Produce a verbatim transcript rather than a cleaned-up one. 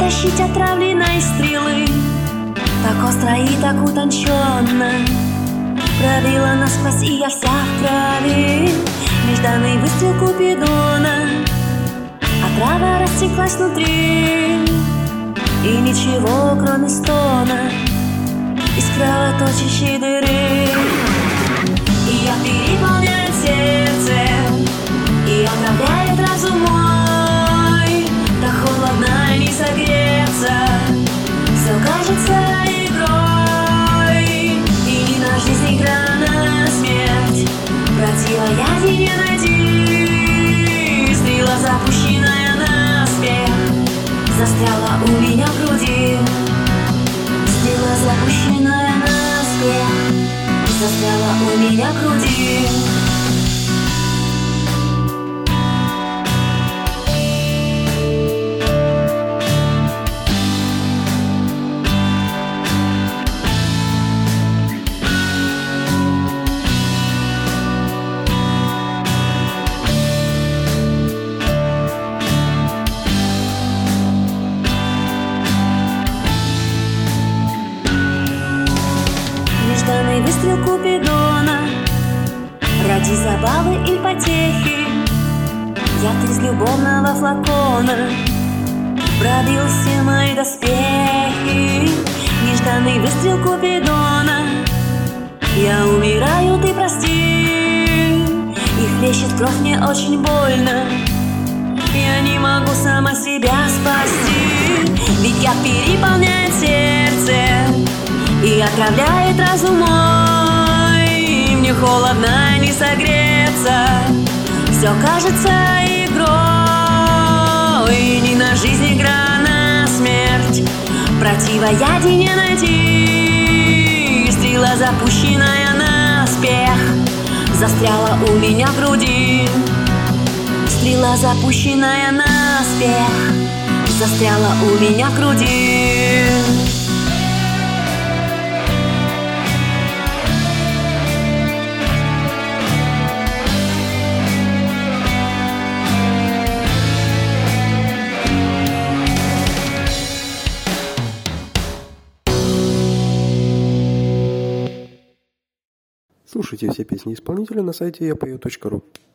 оттащить отравленной стрелы. Так остро и так утонченно пробила насквозь, и я вся в крови. Нежданный выстрел Купидона, отрава растеклась внутри, и ничего, кроме стона из кровоточащей дыры. И я переполняет сердце, и отравляет разум мой. Так холодно не согреться, все кажется игрой. И ни на жизнь, ни на смерть противоядия не найти. Стрела, запущенная наспех, застряла у меня в груди. Стрела, запущенная наспех, застряла у меня в груди. Нежданный выстрел Купидона, ради забавы и потехи, яд из любовного флакона пробил все мои доспехи. Нежданный выстрел Купидона, я умираю, ты прости. И хлещет кровь, мне очень больно, я не могу сама себя спасти. Ведь яд переполняет сердце и отравляет разум мой. И мне холодно не согреться, все кажется игрой. И ни на жизнь, ни на смерть противоядия не найти. Стрела, запущенная наспех, застряла у меня в груди. Стрела, запущенная наспех, застряла у меня в груди. Слушайте все песни исполнителя на сайте я пою точка ру.